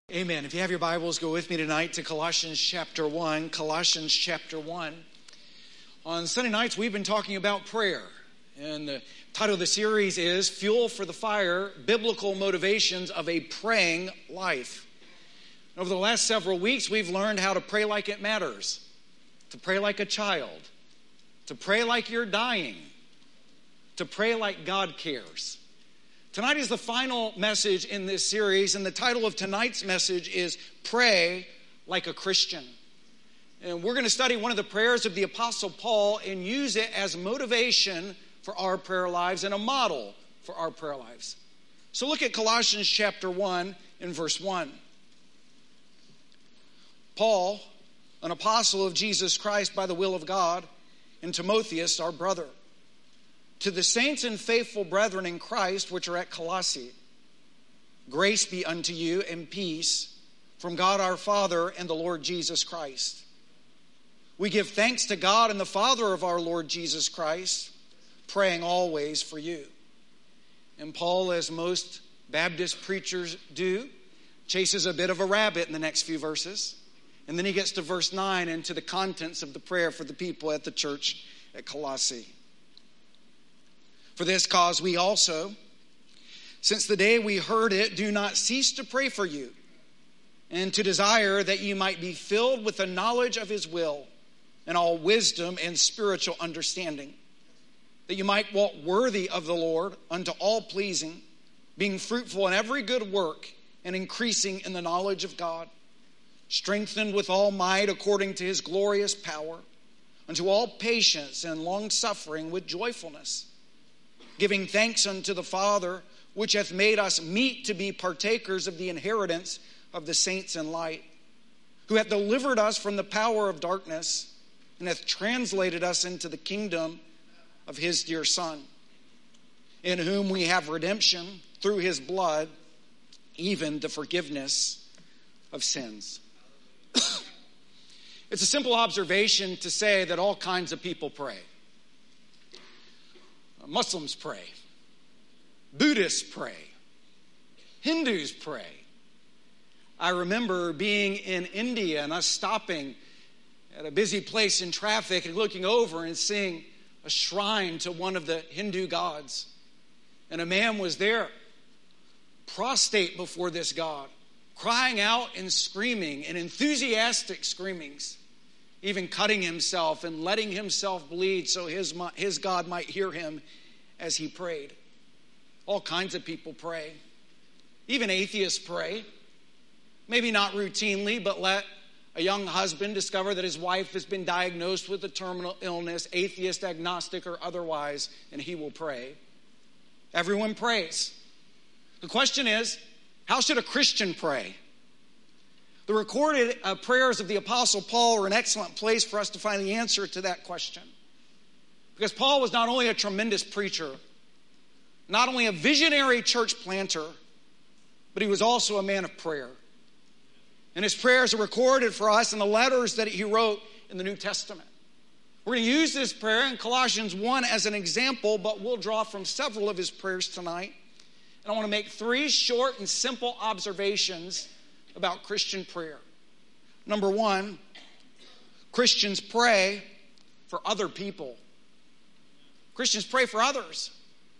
Amen. If you have your Bibles, go with me tonight to Colossians chapter 1. Colossians chapter 1. On Sunday nights, we've been talking about prayer. And the title of the series is Fuel for the Fire, Biblical Motivations of a Praying Life. Over the last several weeks, we've learned how to pray like it matters, to pray like a child, to pray like you're dying, to pray like God cares. Tonight is the final message in this series, and the title of tonight's message is Pray Like a Christian. And we're going to study one of the prayers of the Apostle Paul and use it as motivation for our prayer lives and a model for our prayer lives. So look at Colossians chapter 1 and verse 1. Paul, an apostle of Jesus Christ by the will of God, and Timotheus, our brother, to the saints and faithful brethren in Christ which are at Colossae, grace be unto you and peace from God our Father and the Lord Jesus Christ. We give thanks to God and the Father of our Lord Jesus Christ, praying always for you. And Paul, as most Baptist preachers do, chases a bit of a rabbit in the next few verses. And then he gets to verse 9 and to the contents of the prayer for the people at the church at Colossae. For this cause we also, since the day we heard it, do not cease to pray for you, and to desire that you might be filled with the knowledge of his will, and all wisdom and spiritual understanding, that you might walk worthy of the Lord unto all pleasing, being fruitful in every good work, and increasing in the knowledge of God, strengthened with all might according to his glorious power, unto all patience and long-suffering with joyfulness, giving thanks unto the Father, which hath made us meet to be partakers of the inheritance of the saints in light, who hath delivered us from the power of darkness, and hath translated us into the kingdom of his dear Son, in whom we have redemption through his blood, even the forgiveness of sins. It's a simple observation to say that all kinds of people pray. Muslims pray. Buddhists pray. Hindus pray. I remember being in India and us stopping at a busy place in traffic and looking over and seeing a shrine to one of the Hindu gods. And a man was there, prostrate before this god, crying out and screaming in enthusiastic screamings, even cutting himself and letting himself bleed so his God might hear him as he prayed. All kinds of people pray. Even atheists pray. Maybe not routinely, but let a young husband discover that his wife has been diagnosed with a terminal illness, atheist, agnostic, or otherwise, and he will pray. Everyone prays. The question is, how should a Christian pray? The recorded prayers of the Apostle Paul are an excellent place for us to find the answer to that question. Because Paul was not only a tremendous preacher, not only a visionary church planter, but he was also a man of prayer. And his prayers are recorded for us in the letters that he wrote in the New Testament. We're going to use this prayer in Colossians 1 as an example, but we'll draw from several of his prayers tonight. And I want to make three short and simple observations about Christian prayer. Number one, Christians pray for other people. Christians pray for others.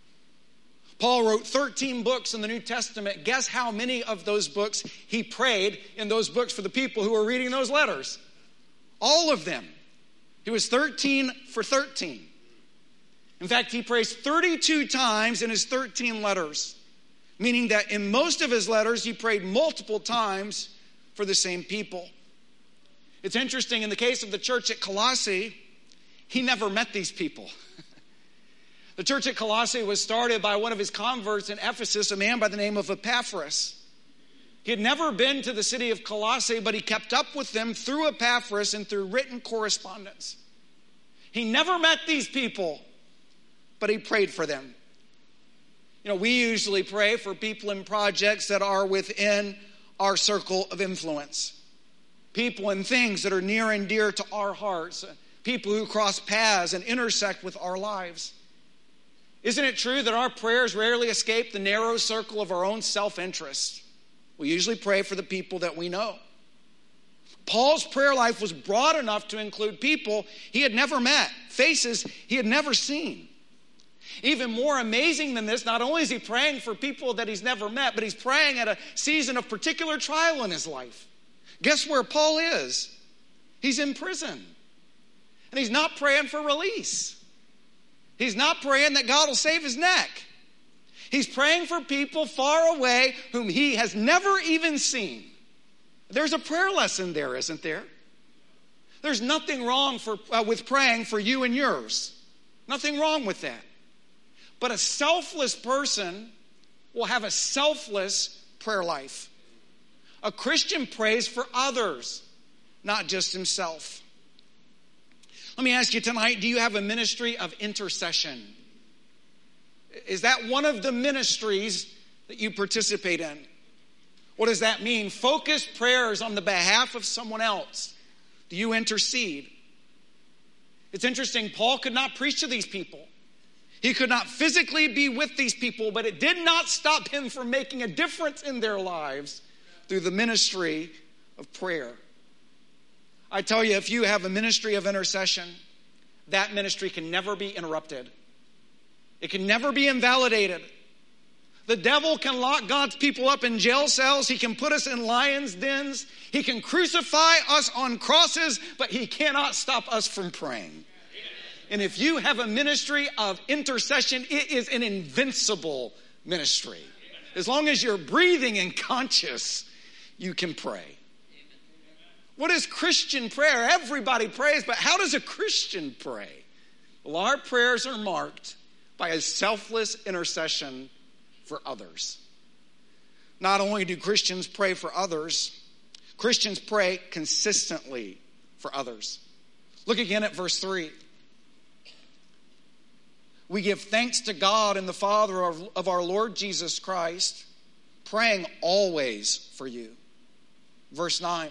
Paul wrote 13 books in the New Testament. Guess how many of those books he prayed in those books for the people who were reading those letters? All of them. He was 13 for 13. In fact, he prays 32 times in his 13 letters, meaning that in most of his letters, he prayed multiple times for the same people. It's interesting, in the case of the church at Colossae, he never met these people. The church at Colossae was started by one of his converts in Ephesus, a man by the name of Epaphras. He had never been to the city of Colossae, but he kept up with them through Epaphras and through written correspondence. He never met these people, but he prayed for them. You know, we usually pray for people and projects that are within our circle of influence. People and things that are near and dear to our hearts. People who cross paths and intersect with our lives. Isn't it true that our prayers rarely escape the narrow circle of our own self-interest? We usually pray for the people that we know. Paul's prayer life was broad enough to include people he had never met, faces he had never seen. Even more amazing than this, not only is he praying for people that he's never met, but he's praying at a season of particular trial in his life. Guess where Paul is? He's in prison. And he's not praying for release. He's not praying that God will save his neck. He's praying for people far away whom he has never even seen. There's a prayer lesson there, isn't there? There's nothing wrong with praying for you and yours. Nothing wrong with that. But a selfless person will have a selfless prayer life. A Christian prays for others, not just himself. Let me ask you tonight, do you have a ministry of intercession? Is that one of the ministries that you participate in? What does that mean? Focused prayers on the behalf of someone else. Do you intercede? It's interesting, Paul could not preach to these people. He could not physically be with these people, but it did not stop him from making a difference in their lives through the ministry of prayer. I tell you, if you have a ministry of intercession, that ministry can never be interrupted. It can never be invalidated. The devil can lock God's people up in jail cells. He can put us in lions' dens. He can crucify us on crosses, but he cannot stop us from praying. And if you have a ministry of intercession, it is an invincible ministry. As long as you're breathing and conscious, you can pray. What is Christian prayer? Everybody prays, but how does a Christian pray? Well, our prayers are marked by a selfless intercession for others. Not only do Christians pray for others, Christians pray consistently for others. Look again at verse 3. We give thanks to God and the Father of our Lord Jesus Christ, praying always for you. Verse 9.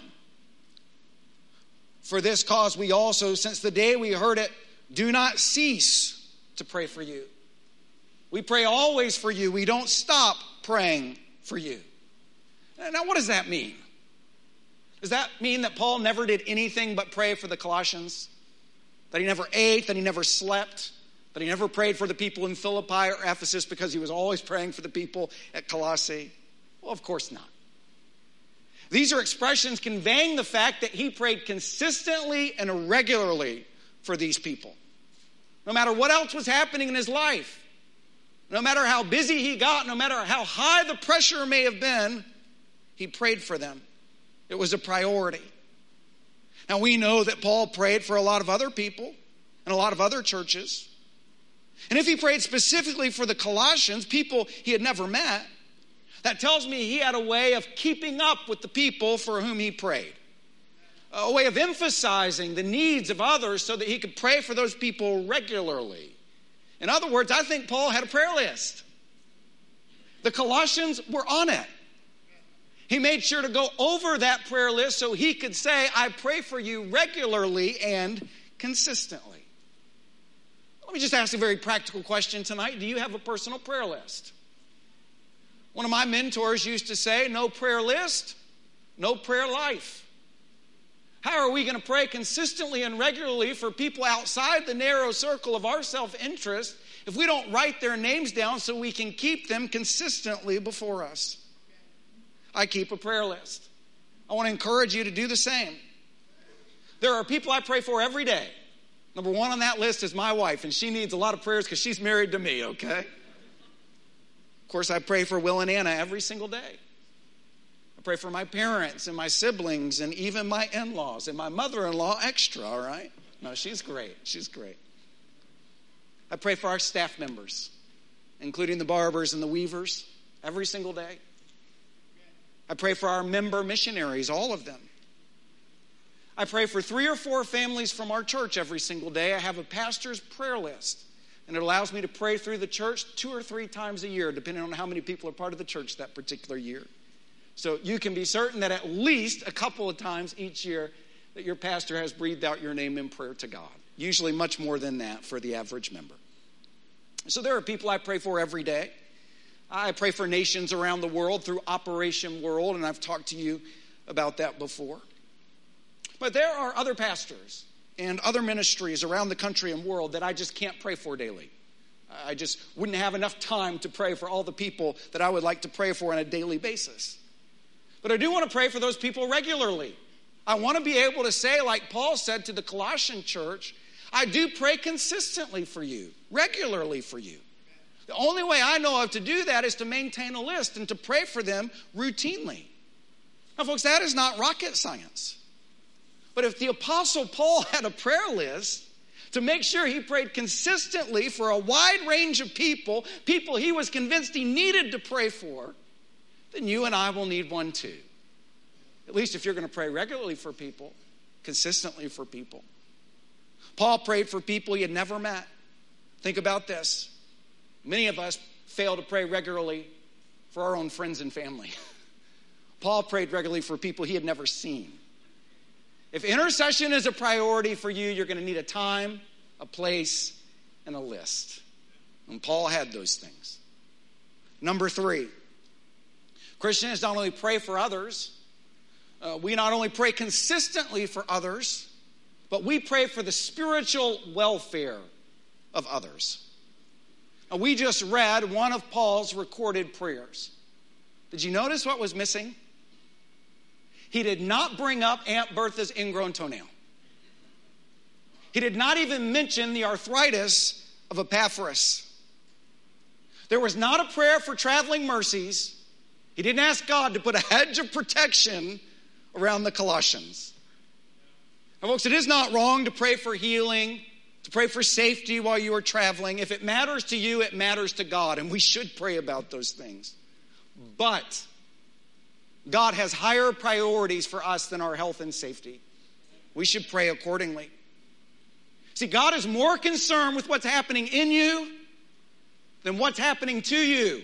For this cause we also, since the day we heard it, do not cease to pray for you. We pray always for you. We don't stop praying for you. Now, what does that mean? Does that mean that Paul never did anything but pray for the Colossians? That he never ate, that he never slept, that he never prayed for the people in Philippi or Ephesus because he was always praying for the people at Colossae? Well, of course not. These are expressions conveying the fact that he prayed consistently and regularly for these people. No matter what else was happening in his life, no matter how busy he got, no matter how high the pressure may have been, he prayed for them. It was a priority. Now we know that Paul prayed for a lot of other people and a lot of other churches. And if he prayed specifically for the Colossians, people he had never met, that tells me he had a way of keeping up with the people for whom he prayed. A way of emphasizing the needs of others so that he could pray for those people regularly. In other words, I think Paul had a prayer list. The Colossians were on it. He made sure to go over that prayer list so he could say, I pray for you regularly and consistently. Let me just ask a very practical question tonight. Do you have a personal prayer list? One of my mentors used to say, no prayer list, no prayer life. How are we going to pray consistently and regularly for people outside the narrow circle of our self-interest if we don't write their names down so we can keep them consistently before us? I keep a prayer list. I want to encourage you to do the same. There are people I pray for every day. Number one on that list is my wife, and she needs a lot of prayers because she's married to me, okay? Of course, I pray for Will and Anna every single day. I pray for my parents and my siblings and even my in-laws and my mother-in-law extra, all right? No, she's great. She's great. I pray for our staff members, including the barbers and the weavers, every single day. I pray for our member missionaries, all of them. I pray for 3 or 4 families from our church every single day. I have a pastor's prayer list, and it allows me to pray through the church 2 or 3 times a year, depending on how many people are part of the church that particular year. So you can be certain that at least a couple of times each year that your pastor has breathed out your name in prayer to God. Usually much more than that for the average member. So there are people I pray for every day. I pray for nations around the world through Operation World, and I've talked to you about that before. But there are other pastors and other ministries around the country and world that I just can't pray for daily. I just wouldn't have enough time to pray for all the people that I would like to pray for on a daily basis. But I do want to pray for those people regularly. I want to be able to say, like Paul said to the Colossian church, I do pray consistently for you, regularly for you. The only way I know of to do that is to maintain a list and to pray for them routinely. Now, folks, that is not rocket science. But if the Apostle Paul had a prayer list to make sure he prayed consistently for a wide range of people he was convinced he needed to pray for, then you and I will need one too. At least if you're going to pray regularly for people, consistently for people. Paul prayed for people he had never met. Think about this. Many of us fail to pray regularly for our own friends and family. Paul prayed regularly for people he had never seen. If intercession is a priority for you, you're going to need a time, a place, and a list. And Paul had those things. Number 3, Christians not only pray for others, we not only pray consistently for others, but we pray for the spiritual welfare of others. Now, we just read one of Paul's recorded prayers. Did you notice what was missing? He did not bring up Aunt Bertha's ingrown toenail. He did not even mention the arthritis of Epaphras. There was not a prayer for traveling mercies. He didn't ask God to put a hedge of protection around the Colossians. Now, folks, it is not wrong to pray for healing, to pray for safety while you are traveling. If it matters to you, it matters to God, and we should pray about those things. But God has higher priorities for us than our health and safety. We should pray accordingly. See, God is more concerned with what's happening in you than what's happening to you.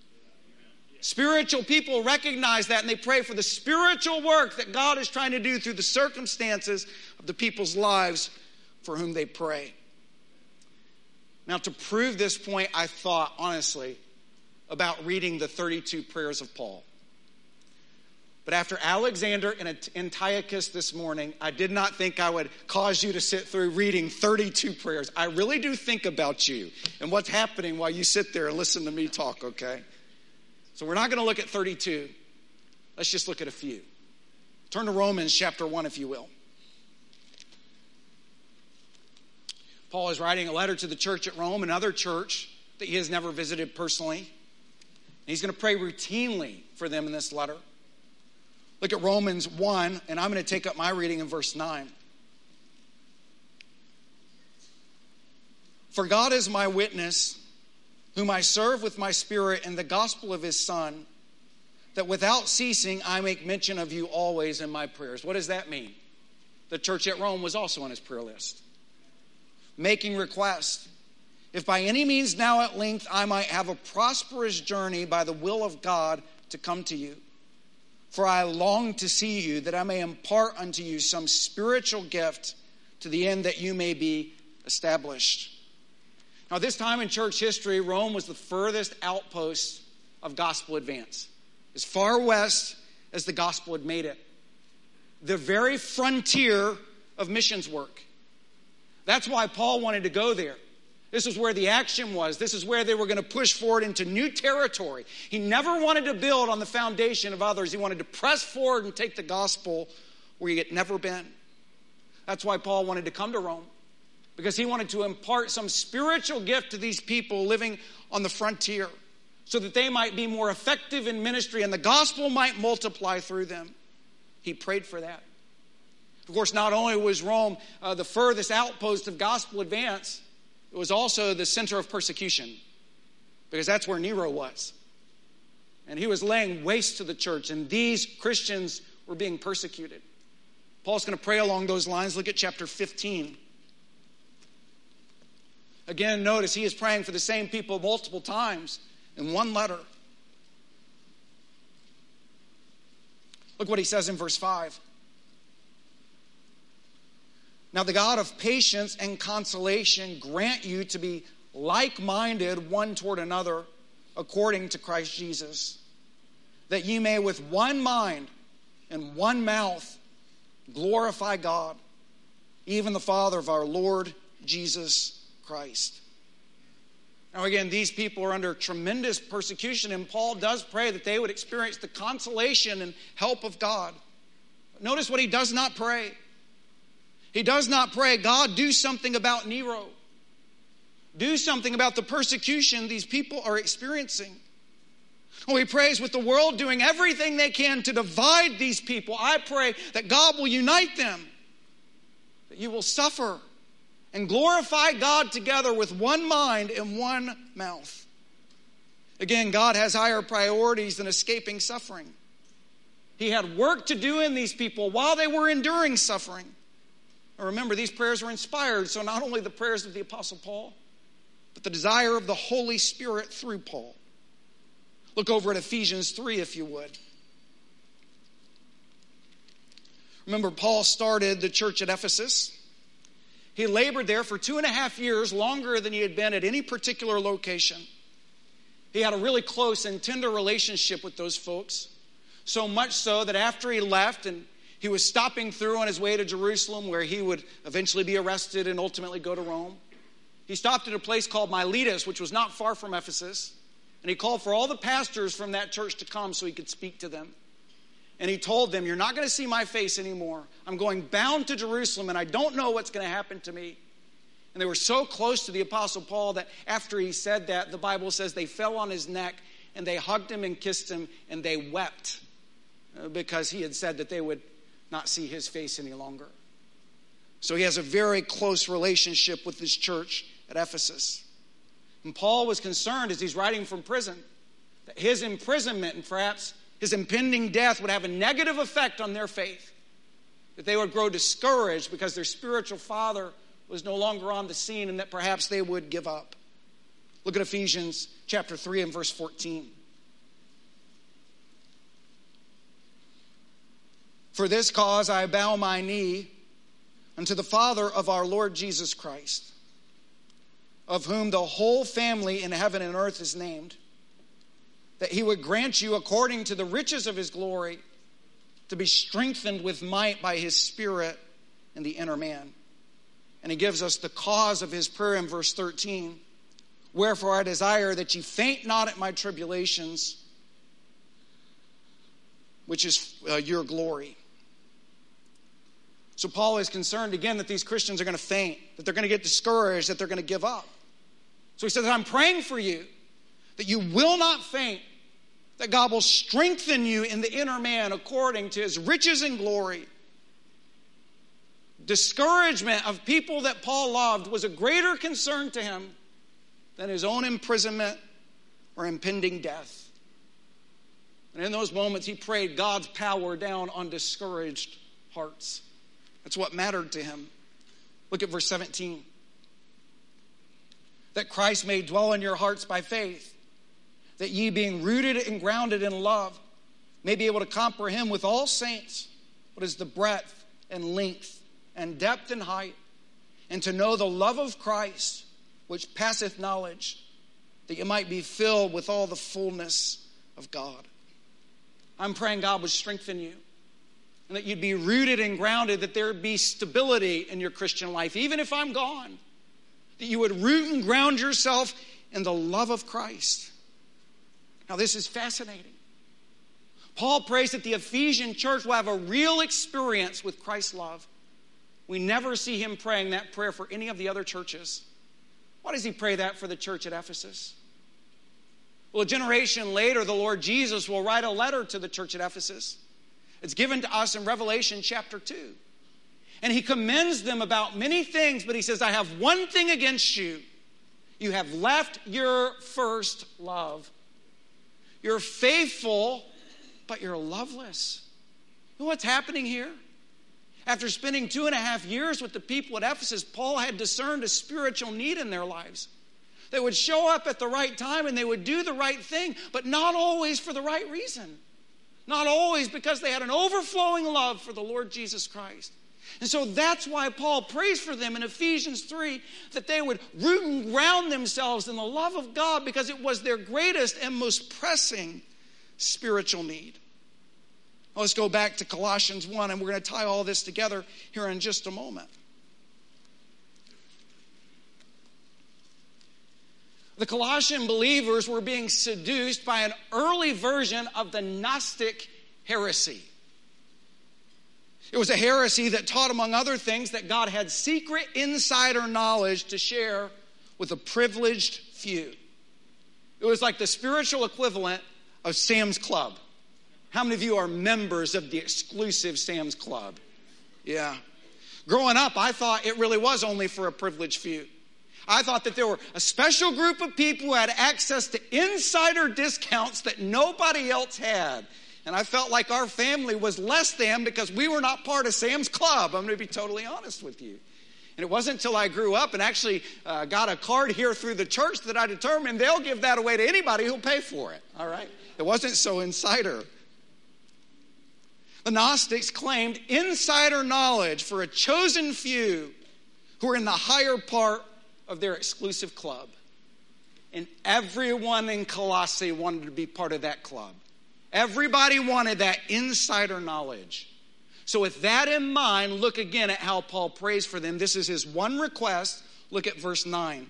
Spiritual people recognize that, and they pray for the spiritual work that God is trying to do through the circumstances of the people's lives for whom they pray. Now, to prove this point, I thought, honestly, about reading the 32 prayers of Paul. But after Alexander and Antiochus this morning, I did not think I would cause you to sit through reading 32 prayers. I really do think about you and what's happening while you sit there and listen to me talk, okay? So we're not going to look at 32. Let's just look at a few. Turn to Romans chapter 1, if you will. Paul is writing a letter to the church at Rome, another church that he has never visited personally. And he's going to pray routinely for them in this letter. Look at Romans 1, and I'm going to take up my reading in verse 9. For God is my witness, whom I serve with my spirit in the gospel of his Son, that without ceasing I make mention of you always in my prayers. What does that mean? The church at Rome was also on his prayer list. Making request, if by any means now at length I might have a prosperous journey by the will of God to come to you. For I long to see you, that I may impart unto you some spiritual gift to the end that you may be established. Now, this time in church history, Rome was the furthest outpost of gospel advance. As far west as the gospel had made it. The very frontier of missions work. That's why Paul wanted to go there. This is where the action was. This is where they were going to push forward into new territory. He never wanted to build on the foundation of others. He wanted to press forward and take the gospel where he had never been. That's why Paul wanted to come to Rome. Because he wanted to impart some spiritual gift to these people living on the frontier so that they might be more effective in ministry and the gospel might multiply through them. He prayed for that. Of course, not only was Rome the furthest outpost of gospel advance, it was also the center of persecution, because that's where Nero was. And he was laying waste to the church, and these Christians were being persecuted. Paul's going to pray along those lines. Look at chapter 15. Again, notice he is praying for the same people multiple times in one letter. Look what he says in verse 5. Now the God of patience and consolation grant you to be like-minded one toward another according to Christ Jesus, that ye may with one mind and one mouth glorify God, even the Father of our Lord Jesus Christ. Now again, these people are under tremendous persecution, and Paul does pray that they would experience the consolation and help of God. But notice what he does not pray. He does not pray, God, do something about Nero. Do something about the persecution these people are experiencing. Oh, he prays, with the world doing everything they can to divide these people, I pray that God will unite them, that you will suffer and glorify God together with one mind and one mouth. Again, God has higher priorities than escaping suffering. He had work to do in these people while they were enduring suffering. Now remember, these prayers were inspired, so not only the prayers of the Apostle Paul, but the desire of the Holy Spirit through Paul. Look over at Ephesians 3, if you would. Remember, Paul started the church at Ephesus. He labored there for 2.5 years, longer than he had been at any particular location. He had a really close and tender relationship with those folks, so much so that after he left and he was stopping through on his way to Jerusalem, where he would eventually be arrested and ultimately go to Rome, he stopped at a place called Miletus, which was not far from Ephesus, and he called for all the pastors from that church to come so he could speak to them. And he told them, you're not going to see my face anymore. I'm going bound to Jerusalem, and I don't know what's going to happen to me. And they were so close to the Apostle Paul that after he said that, the Bible says they fell on his neck, and they hugged him and kissed him, and they wept because he had said that they would not see his face any longer. So he has a very close relationship with this church at Ephesus. And Paul was concerned as he's writing from prison that his imprisonment and perhaps his impending death would have a negative effect on their faith, that they would grow discouraged because their spiritual father was no longer on the scene, and that perhaps they would give up. Look at Ephesians chapter 3 and verse 14. For this cause I bow my knee unto the Father of our Lord Jesus Christ, of whom the whole family in heaven and earth is named, that he would grant you, according to the riches of his glory, to be strengthened with might by his Spirit in the inner man. And he gives us the cause of his prayer in verse 13. Wherefore I desire that ye faint not at my tribulations, which is your glory. So Paul is concerned again that these Christians are going to faint, that they're going to get discouraged, that they're going to give up. So he says, I'm praying for you that you will not faint, that God will strengthen you in the inner man according to his riches and glory. Discouragement of people that Paul loved was a greater concern to him than his own imprisonment or impending death. And in those moments, he prayed God's power down on discouraged hearts. That's what mattered to him. Look at verse 17. That Christ may dwell in your hearts by faith, that ye being rooted and grounded in love may be able to comprehend with all saints what is the breadth and length and depth and height, and to know the love of Christ, which passeth knowledge, that you might be filled with all the fullness of God. I'm praying God would strengthen you, and that you'd be rooted and grounded, that there would be stability in your Christian life, even if I'm gone, that you would root and ground yourself in the love of Christ. Now, this is fascinating. Paul prays that the Ephesian church will have a real experience with Christ's love. We never see him praying that prayer for any of the other churches. Why does he pray that for the church at Ephesus? Well, a generation later, the Lord Jesus will write a letter to the church at Ephesus. It's given to us in Revelation chapter 2. And he commends them about many things, but he says, I have one thing against you. You have left your first love. You're faithful, but you're loveless. You know what's happening here? After spending 2.5 years with the people at Ephesus, Paul had discerned a spiritual need in their lives. They would show up at the right time and they would do the right thing, but not always for the right reason. Not always because they had an overflowing love for the Lord Jesus Christ. And so that's why Paul prays for them in Ephesians 3, that they would root and ground themselves in the love of God, because it was their greatest and most pressing spiritual need. Well, let's go back to Colossians 1, and we're going to tie all this together here in just a moment. The Colossian believers were being seduced by an early version of the Gnostic heresy. It was a heresy that taught, among other things, that God had secret insider knowledge to share with a privileged few. It was like the spiritual equivalent of Sam's Club. How many of you are members of the exclusive Sam's Club? Yeah. Growing up, I thought it really was only for a privileged few. I thought that there were a special group of people who had access to insider discounts that nobody else had. And I felt like our family was less than because we were not part of Sam's Club. I'm going to be totally honest with you. And it wasn't until I grew up and actually got a card here through the church that I determined they'll give that away to anybody who'll pay for it. All right? It wasn't so insider. The Gnostics claimed insider knowledge for a chosen few who were in the higher part of their exclusive club. And everyone in Colossae wanted to be part of that club. Everybody wanted that insider knowledge. So with that in mind, look again at how Paul prays for them. This is his one request. Look at verse 9.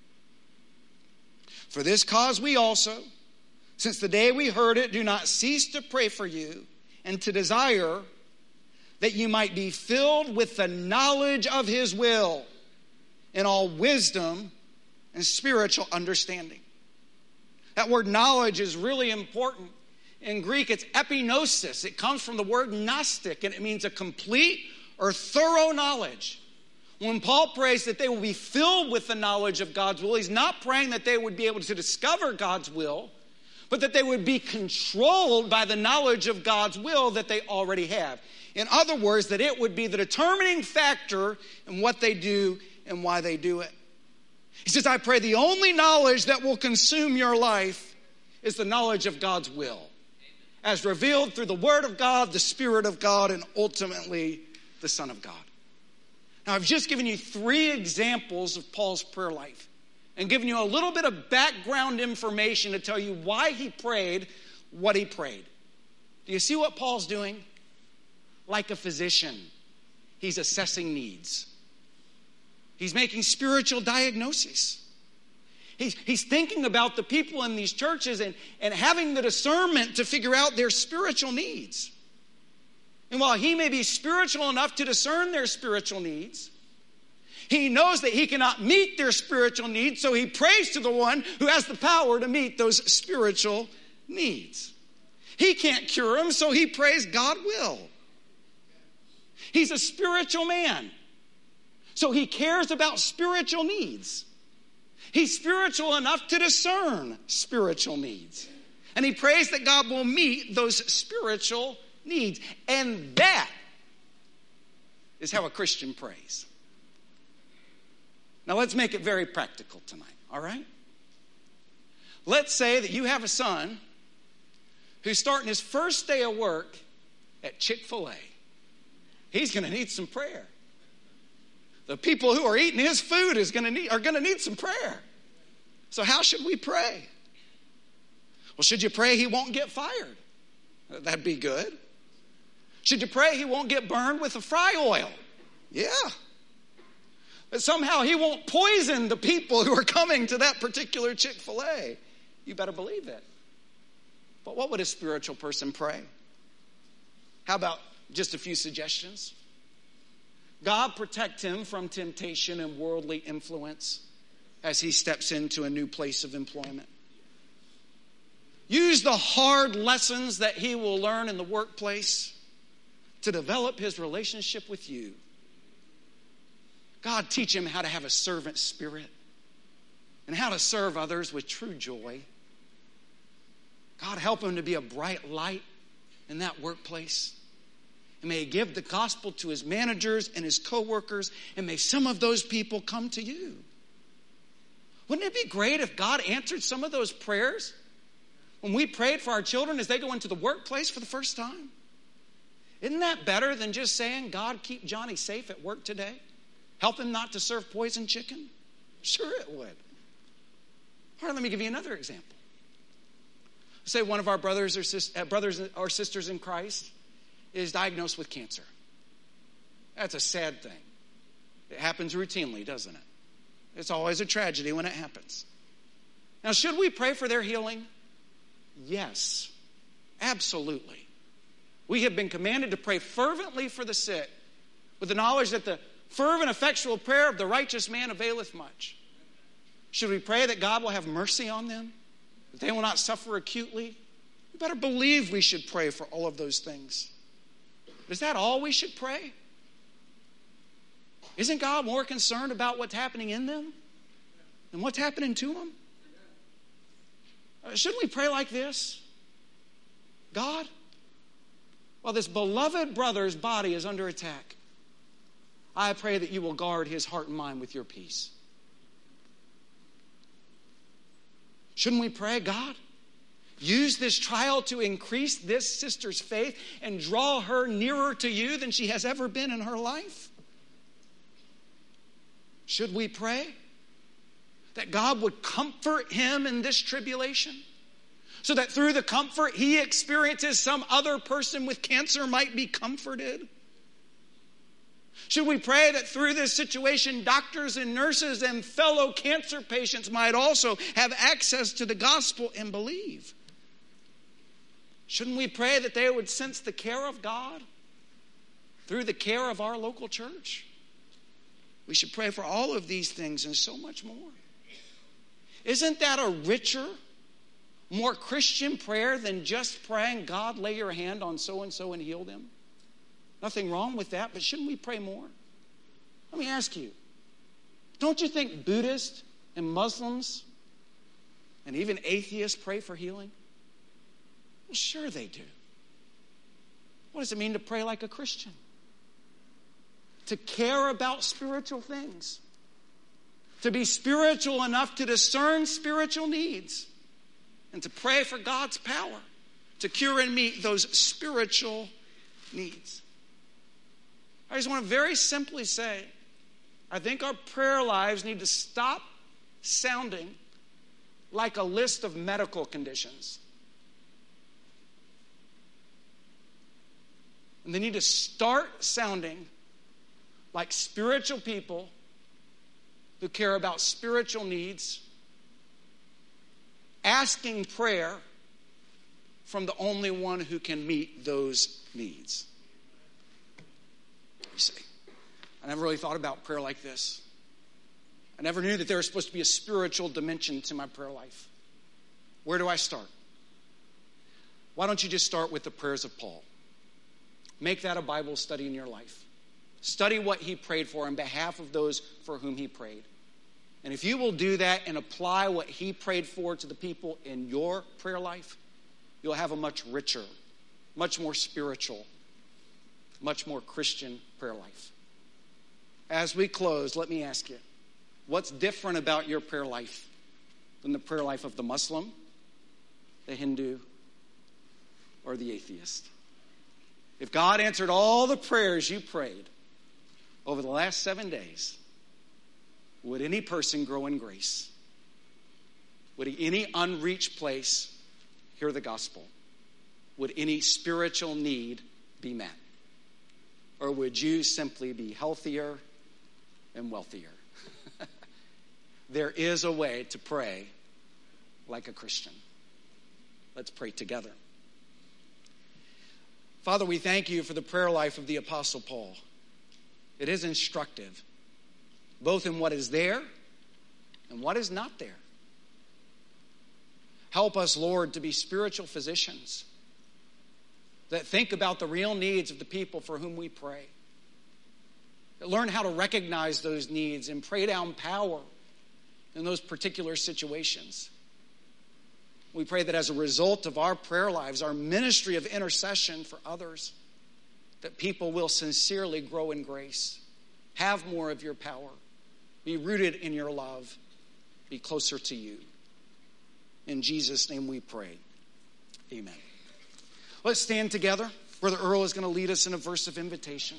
For this cause we also, since the day we heard it, do not cease to pray for you and to desire that you might be filled with the knowledge of his will in all wisdom and spiritual understanding. That word knowledge is really important. In Greek, it's epignosis. It comes from the word gnostic, and it means a complete or thorough knowledge. When Paul prays that they will be filled with the knowledge of God's will, he's not praying that they would be able to discover God's will, but that they would be controlled by the knowledge of God's will that they already have. In other words, that it would be the determining factor in what they do and why they do it. He says, I pray the only knowledge that will consume your life is the knowledge of God's will, as revealed through the Word of God, the Spirit of God, and ultimately the Son of God. Now, I've just given you 3 examples of Paul's prayer life and given you a little bit of background information to tell you why he prayed what he prayed. Do you see what Paul's doing? Like a physician, he's assessing needs. He's making spiritual diagnoses. He's thinking about the people in these churches and having the discernment to figure out their spiritual needs. And while he may be spiritual enough to discern their spiritual needs, he knows that he cannot meet their spiritual needs, so he prays to the one who has the power to meet those spiritual needs. He can't cure them, so he prays God will. He's a spiritual man, so he cares about spiritual needs. He's spiritual enough to discern spiritual needs. And he prays that God will meet those spiritual needs. And that is how a Christian prays. Now let's make it very practical tonight, all right? Let's say that you have a son who's starting his first day of work at Chick-fil-A. He's going to need some prayer. The people who are eating his food are going to need some prayer. So how should we pray? Well, should you pray he won't get fired? That'd be good. Should you pray he won't get burned with the fry oil? Yeah. That somehow he won't poison the people who are coming to that particular Chick-fil-A. You better believe it. But what would a spiritual person pray? How about just a few suggestions? God protect him from temptation and worldly influence as he steps into a new place of employment. Use the hard lessons that he will learn in the workplace to develop his relationship with you. God, teach him how to have a servant spirit and how to serve others with true joy. God, help him to be a bright light in that workplace. And may he give the gospel to his managers and his coworkers, and may some of those people come to you. Wouldn't it be great if God answered some of those prayers when we prayed for our children as they go into the workplace for the first time? Isn't that better than just saying, God, keep Johnny safe at work today? Help him not to serve poison chicken? Sure it would. All right, let me give you another example. Say one of our brothers or sisters in Christ is diagnosed with cancer. That's a sad thing. It happens routinely, doesn't it? It's always a tragedy when it happens. Now, should we pray for their healing? Yes, absolutely. We have been commanded to pray fervently for the sick with the knowledge that the fervent, effectual prayer of the righteous man availeth much. Should we pray that God will have mercy on them? That they will not suffer acutely? You better believe we should pray for all of those things. But is that all we should pray? Isn't God more concerned about what's happening in them than what's happening to them? Shouldn't we pray like this? God, while this beloved brother's body is under attack, I pray that you will guard his heart and mind with your peace. Shouldn't we pray, God, use this trial to increase this sister's faith and draw her nearer to you than she has ever been in her life? Should we pray that God would comfort him in this tribulation so that through the comfort he experiences, some other person with cancer might be comforted? Should we pray that through this situation, doctors and nurses and fellow cancer patients might also have access to the gospel and believe? Shouldn't we pray that they would sense the care of God through the care of our local church? We should pray for all of these things and so much more. Isn't that a richer, more Christian prayer than just praying, God, lay your hand on so-and-so and heal them? Nothing wrong with that, but shouldn't we pray more? Let me ask you, don't you think Buddhists and Muslims and even atheists pray for healing? Well, sure they do. What does it mean to pray like a Christian? To care about spiritual things. To be spiritual enough to discern spiritual needs. And to pray for God's power to cure and meet those spiritual needs. I just want to very simply say, I think our prayer lives need to stop sounding like a list of medical conditions. And they need to start sounding like spiritual people who care about spiritual needs, asking prayer from the only one who can meet those needs. You see, I never really thought about prayer like this. I never knew that there was supposed to be a spiritual dimension to my prayer life. Where do I start? Why don't you just start with the prayers of Paul? Make that a Bible study in your life. Study what he prayed for on behalf of those for whom he prayed. And if you will do that and apply what he prayed for to the people in your prayer life, you'll have a much richer, much more spiritual, much more Christian prayer life. As we close, let me ask you, what's different about your prayer life than the prayer life of the Muslim, the Hindu, or the atheist? If God answered all the prayers you prayed over the last 7 days, would any person grow in grace? Would any unreached place hear the gospel? Would any spiritual need be met? Or would you simply be healthier and wealthier? There is a way to pray like a Christian. Let's pray together. Father, we thank you for the prayer life of the Apostle Paul. It is instructive, both in what is there and what is not there. Help us, Lord, to be spiritual physicians that think about the real needs of the people for whom we pray. That learn how to recognize those needs and pray down power in those particular situations. We pray that as a result of our prayer lives, our ministry of intercession for others, that people will sincerely grow in grace, have more of your power, be rooted in your love, be closer to you. In Jesus' name we pray. Amen. Let's stand together. Brother Earl is going to lead us in a verse of invitation.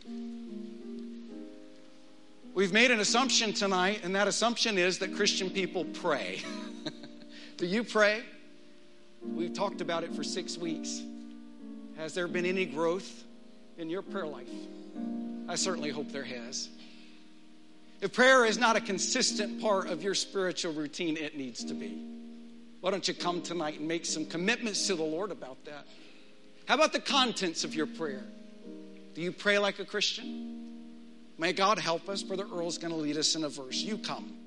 We've made an assumption tonight, and that assumption is that Christian people pray. Do you pray? We've talked about it for 6 weeks. Has there been any growth in your prayer life? I certainly hope there has. If prayer is not a consistent part of your spiritual routine, it needs to be. Why don't you come tonight and make some commitments to the Lord about that? How about the contents of your prayer? Do you pray like a Christian? May God help us. Brother Earl's going to lead us in a verse. You come.